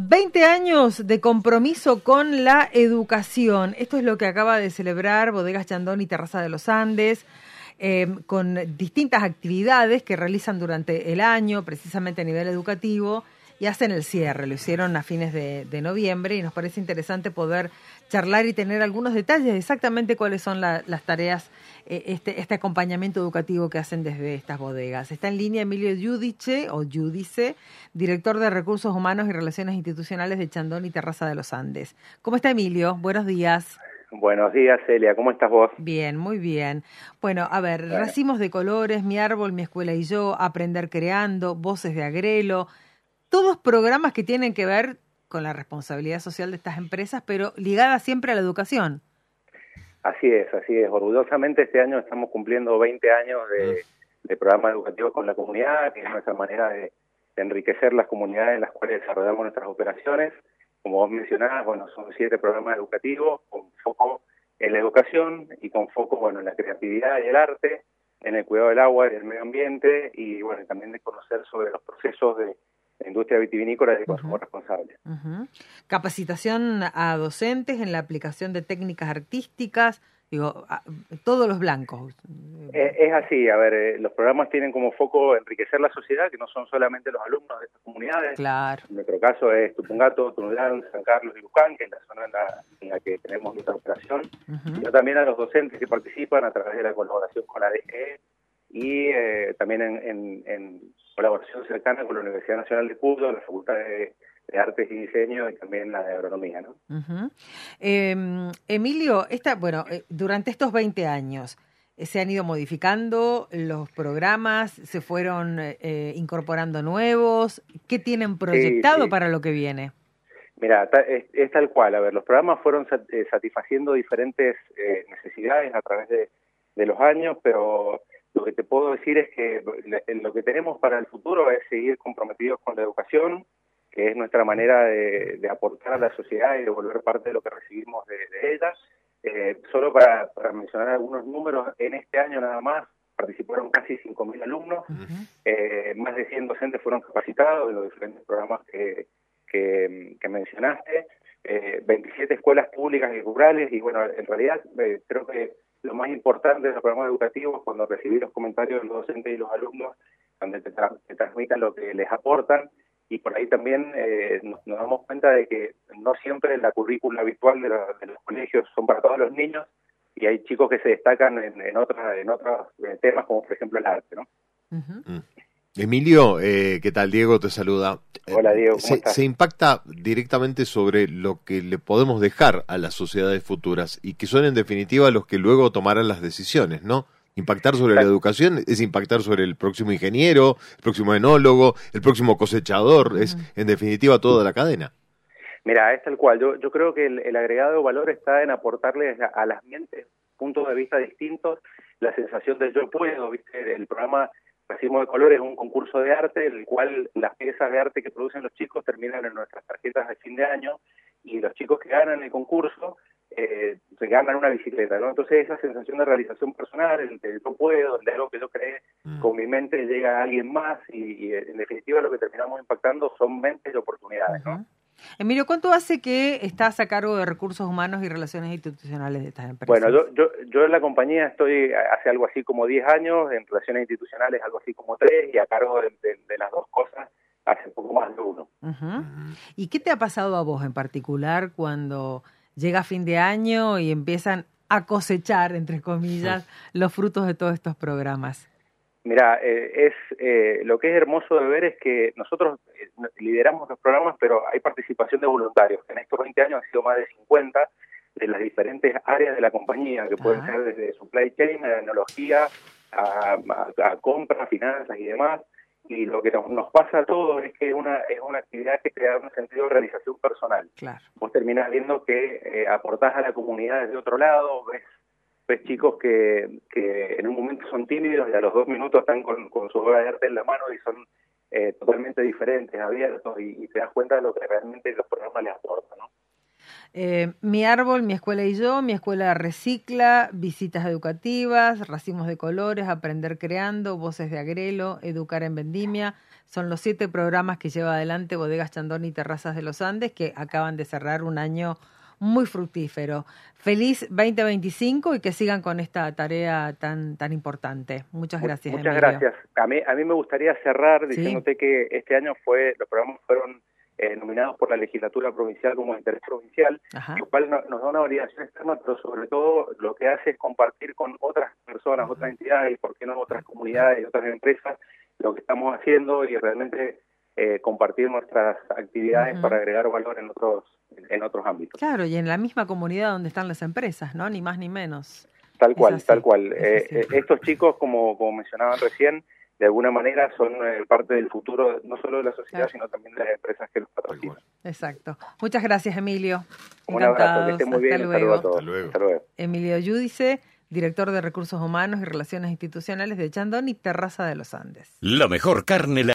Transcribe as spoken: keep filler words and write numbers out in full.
veinte años de compromiso con la educación. Esto es lo que acaba de celebrar Bodegas Chandon y Terraza de los Andes, eh, con distintas actividades que realizan durante el año, precisamente a nivel educativo, y hacen el cierre. Lo hicieron a fines de, de noviembre y nos parece interesante poder charlar y tener algunos detalles de exactamente cuáles son la, las tareas, eh, este, este acompañamiento educativo que hacen desde estas bodegas. Está en línea Emilio Giudice, o Giudice, director de Recursos Humanos y Relaciones Institucionales de Chandon y Terraza de los Andes. ¿Cómo está, Emilio? Buenos días. Buenos días, Celia. ¿Cómo estás vos? Bien, muy bien. Bueno, a ver, Bueno. Racimos de Colores, Mi Árbol, Mi Escuela y Yo, Aprender Creando, Voces de Agrelo, todos programas que tienen que ver con la responsabilidad social de estas empresas, pero ligada siempre a la educación. Así es, así es. Orgullosamente este año estamos cumpliendo veinte años de, de programas educativos con la comunidad, que es nuestra manera de, de enriquecer las comunidades en las cuales desarrollamos nuestras operaciones. Como vos mencionabas, bueno, son siete programas educativos con foco en la educación y con foco, bueno, en la creatividad y el arte, en el cuidado del agua y del medio ambiente, y bueno, también de conocer sobre los procesos de la industria vitivinícola y de consumo uh-huh. responsable. Uh-huh. Capacitación a docentes en la aplicación de técnicas artísticas, digo, a, todos los blancos. Es, es así, a ver, eh, los programas tienen como foco enriquecer la sociedad, que no son solamente los alumnos de estas comunidades. Claro. En nuestro caso es Tupungato, Tunuyán, San Carlos y Luján, que es la zona en la, en la que tenemos nuestra operación, uh-huh. sino también a los docentes que participan a través de la colaboración con la A D G y eh, también en, en, en colaboración cercana con la Universidad Nacional de Cuyo, la Facultad de, de Artes y Diseño y también la de Agronomía, ¿no? Uh-huh. eh, Emilio, esta, bueno, eh, durante estos veinte años eh, se han ido modificando los programas, se fueron eh, incorporando nuevos. ¿Qué tienen proyectado sí, sí. para lo que viene? Mira, es, es tal cual. A ver, los programas fueron satisfaciendo diferentes eh, necesidades a través de, de los años, pero lo que te puedo decir es que lo que tenemos para el futuro es seguir comprometidos con la educación, que es nuestra manera de, de aportar a la sociedad y devolver parte de lo que recibimos de, de ella. Eh, solo para, para mencionar algunos números, en este año nada más participaron casi cinco mil alumnos, uh-huh. eh, más de cien docentes fueron capacitados en los diferentes programas que, que, que mencionaste, eh, veintisiete escuelas públicas y rurales, y bueno, en realidad eh, creo que lo más importante de los programas educativos, cuando recibí los comentarios de los docentes y los alumnos, donde te, tra te transmitan lo que les aportan, y por ahí también eh, nos, nos damos cuenta de que no siempre la currícula habitual de, la, de los colegios son para todos los niños, y hay chicos que se destacan en, en, otra, en otros temas, como por ejemplo el arte, ¿no? Uh-huh. Mm. Emilio, eh, ¿qué tal? Diego te saluda. Hola, Diego, ¿cómo se, estás? Se impacta directamente sobre lo que le podemos dejar a las sociedades futuras y que son en definitiva los que luego tomarán las decisiones, ¿no? Impactar sobre la educación es impactar sobre el próximo ingeniero, el próximo enólogo, el próximo cosechador, uh-huh. es en definitiva toda la cadena. Mira, es tal cual. Yo, yo creo que el, el agregado de valor está en aportarles a, a las mentes puntos de vista distintos, la sensación de yo puedo, ¿viste? El programa Racimos de Colores es un concurso de arte, en el cual las piezas de arte que producen los chicos terminan en nuestras tarjetas de fin de año, y los chicos que ganan el concurso eh, se ganan una bicicleta, ¿no? Entonces esa sensación de realización personal, el de yo puedo, el de algo que yo creé mm. con mi mente llega a alguien más, y, y en definitiva lo que terminamos impactando son mentes y oportunidades, ¿no? Uh-huh. Emilio, ¿cuánto hace que estás a cargo de Recursos Humanos y Relaciones Institucionales de estas empresas? Bueno, yo, yo, yo en la compañía estoy hace algo así como diez años, en Relaciones Institucionales algo así como tres, y a cargo de, de, de las dos cosas hace poco más de uno. Uh-huh. ¿Y qué te ha pasado a vos en particular cuando llega fin de año y empiezan a cosechar, entre comillas, sí. los frutos de todos estos programas? Mira, eh, es eh, lo que es hermoso de ver es que nosotros eh, lideramos los programas, pero hay participación de voluntarios. En estos veinte años han sido más de cincuenta de las diferentes áreas de la compañía, que pueden ah. ser desde supply chain, a tecnología, a, a, a compras, finanzas y demás. Y lo que nos, nos pasa a todos es que es una, es una actividad que te da un sentido de realización personal. Claro. Vos terminás viendo que eh, aportás a la comunidad desde otro lado, ves ves chicos que, que en un momento son tímidos y a los dos minutos están con, con su obra de arte en la mano y son eh, totalmente diferentes, abiertos, y, y te das cuenta de lo que realmente los programas les aportan, ¿no? Eh, mi árbol, mi escuela y yo, mi escuela recicla, visitas educativas, racimos de colores, aprender creando, voces de agrelo, educar en vendimia. Son los siete programas que lleva adelante Bodegas Chandon y Terrazas de los Andes, que acaban de cerrar un año muy fructífero. Feliz veinte veinticinco y que sigan con esta tarea tan tan importante. Muchas gracias, Muchas Emilio. gracias. A mí, a mí me gustaría cerrar diciéndote ¿Sí? que este año fue los programas fueron eh, nominados por la legislatura provincial como de interés provincial, Ajá. lo cual no, nos da una validación externa, pero sobre todo lo que hace es compartir con otras personas, Ajá. otras entidades, y por qué no otras comunidades y otras empresas, lo que estamos haciendo y realmente eh, compartir nuestras actividades uh-huh. para agregar valor en otros en otros ámbitos. Claro, y en la misma comunidad donde están las empresas, ¿no? Ni más ni menos. Tal cual, así, tal cual. Eh, eh, estos chicos, como, como mencionaban recién, de alguna manera son eh, parte del futuro, no solo de la sociedad, claro. sino también de las empresas que los patrocinan. Exacto. Muchas gracias, Emilio. Un abrazo, que esté muy bien. Hasta luego. Hasta luego. Hasta luego. Hasta luego. Emilio Giudice, director de Recursos Humanos y Relaciones Institucionales de Chandon y Terraza de los Andes. La mejor carne la